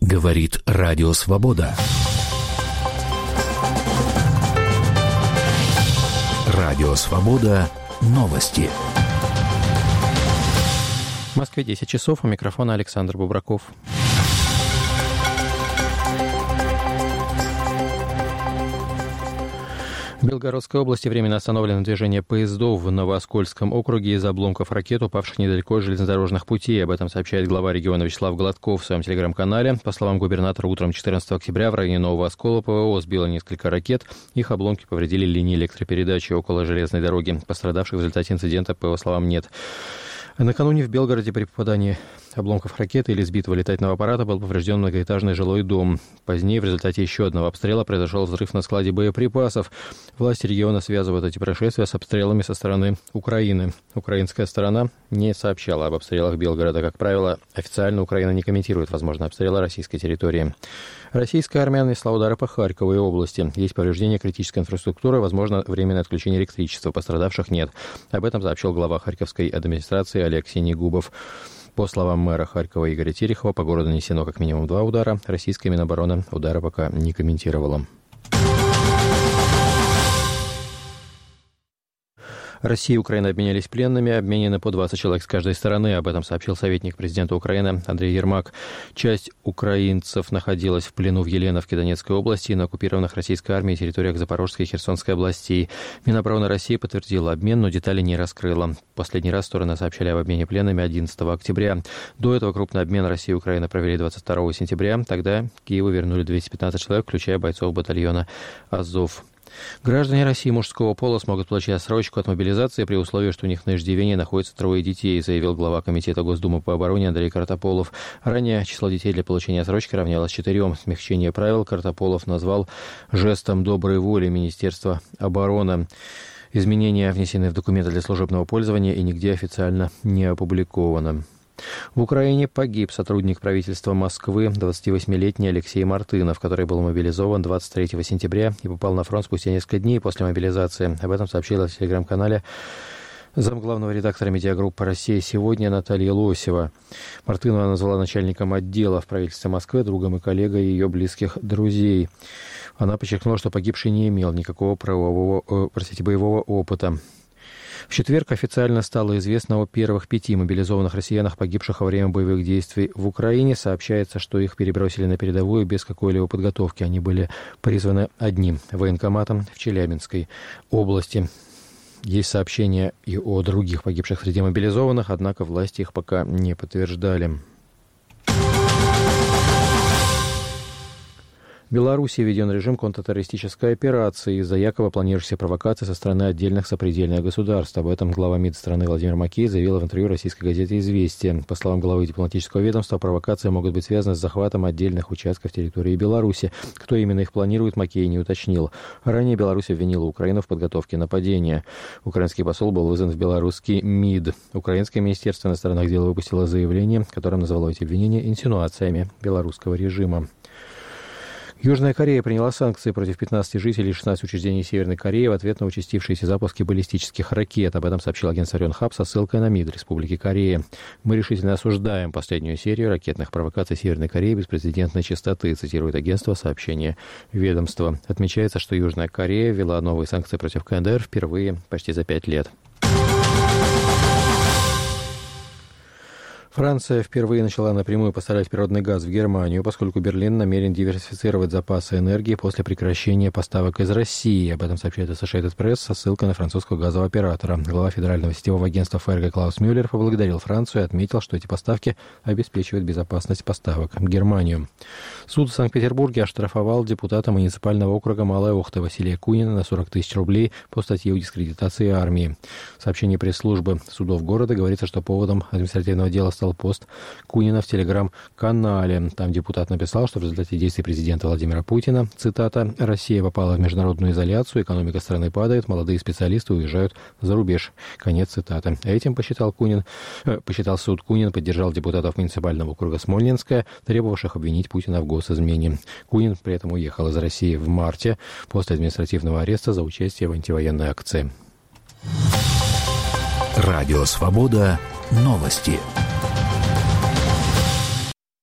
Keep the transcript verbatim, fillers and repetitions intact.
Говорит Радио Свобода. Радио Свобода. Новости. В Москве десять часов. У микрофона Александр Бубраков. В Белгородской области временно остановлено движение поездов в Новооскольском округе из-за обломков ракет, упавших недалеко от железнодорожных путей. Об этом сообщает глава региона Вячеслав Гладков в своем телеграм-канале. По словам губернатора, утром четырнадцатого октября в районе Нового Оскола ПВО сбило несколько ракет. Их обломки повредили линии электропередачи около железной дороги. Пострадавших в результате инцидента, по его словам, нет. Накануне в Белгороде при попадании обломков ракеты или сбитого летательного аппарата был поврежден многоэтажный жилой дом. Позднее в результате еще одного обстрела произошел взрыв на складе боеприпасов. Власти региона связывают эти происшествия с обстрелами со стороны Украины. Украинская сторона не сообщала об обстрелах Белгорода. Как правило, официально Украина не комментирует возможные обстрелы российской территории. Российская армия нанесла удары по Харькову и области. Есть повреждение критической инфраструктуры, возможно, временное отключение электричества. Пострадавших нет. Об этом сообщил глава Харьковской администрации Олег Синегубов. По словам мэра Харькова Игоря Терехова, по городу нанесено как минимум два удара. Российская Минобороны удары пока не комментировала. Россия и Украина обменялись пленными, обменены по двадцать человек с каждой стороны. Об этом сообщил советник президента Украины Андрей Ермак. Часть украинцев находилась в плену в Еленовке Донецкой области и на оккупированных российской армией территориях Запорожской и Херсонской областей. Минобороны России подтвердила обмен, но детали не раскрыла. Последний раз стороны сообщали об обмене пленными одиннадцатого октября. До этого крупный обмен России и Украины провели двадцать второго сентября. Тогда Киеву вернули двести пятнадцать человек, включая бойцов батальона «Азов». Граждане России мужского пола смогут получить отсрочку от мобилизации при условии, что у них на иждивении находится трое детей, заявил глава Комитета Госдумы по обороне Андрей Картополов. Ранее число детей для получения отсрочки равнялось четырем. Смягчение правил Картополов назвал жестом доброй воли Министерства обороны. Изменения внесены в документы для служебного пользования и нигде официально не опубликованы. В Украине погиб сотрудник правительства Москвы, двадцативосьмилетний Алексей Мартынов, который был мобилизован двадцать третьего сентября и попал на фронт спустя несколько дней после мобилизации. Об этом сообщила в телеграм-канале замглавного редактора медиагруппы «Россия сегодня» Наталья Лосева. Мартынова назвала начальником отдела в правительстве Москвы, другом и коллегой ее близких друзей. Она подчеркнула, что погибший не имел никакого правового, э, простите, боевого опыта. В четверг официально стало известно о первых пяти мобилизованных россиянах, погибших во время боевых действий в Украине. Сообщается, что их перебросили на передовую без какой-либо подготовки. Они были призваны одним военкоматом в Челябинской области. Есть сообщения и о других погибших среди мобилизованных, однако власти их пока не подтверждали. В Беларуси введен режим контртеррористической операции из-за якобы планирующейся провокации со стороны отдельных сопредельных государств. Об этом глава МИД страны Владимир Макей заявил в интервью российской газете «Известия». По словам главы дипломатического ведомства, провокации могут быть связаны с захватом отдельных участков территории Беларуси. Кто именно их планирует, Макей не уточнил. Ранее Беларусь обвинила Украину в подготовке нападения. Украинский посол был вызван в белорусский МИД. Украинское министерство иностранных дел выпустило заявление, которым назвало эти обвинения инсинуациями белорусского режима. Южная Корея приняла санкции против пятнадцати жителей и шестнадцати учреждений Северной Кореи в ответ на участившиеся запуски баллистических ракет. Об этом сообщил агентство Рёнхап со ссылкой на МИД Республики Корея. Мы решительно осуждаем последнюю серию ракетных провокаций Северной Кореи беспрецедентной частоты, цитирует агентство сообщение ведомства. Отмечается, что Южная Корея ввела новые санкции против КНДР впервые почти за пять лет. Франция впервые начала напрямую поставлять природный газ в Германию, поскольку Берлин намерен диверсифицировать запасы энергии после прекращения поставок из России. Об этом сообщает Associated Press со ссылкой на французского газового оператора. Глава федерального сетевого агентства ФРГ Клаус Мюллер поблагодарил Францию и отметил, что эти поставки обеспечивают безопасность поставок в Германию. Суд в Санкт-Петербурге оштрафовал депутата муниципального округа Малая Охта Василия Кунина на сорок тысяч рублей по статье о дискредитации армии. В сообщении пресс-службы судов города говорится, что поводом административного дела стал пост Кунина в телеграм-канале. Там депутат написал, что в результате действий президента Владимира Путина, цитата, «Россия попала в международную изоляцию, экономика страны падает, молодые специалисты уезжают за рубеж». Конец цитаты. Этим, посчитал Кунин, э, посчитал суд, Кунин поддержал депутатов муниципального округа Смольнинская, требовавших обвинить Путина в госизмене. Кунин при этом уехал из России в марте после административного ареста за участие в антивоенной акции. Радио «Свобода». Новости.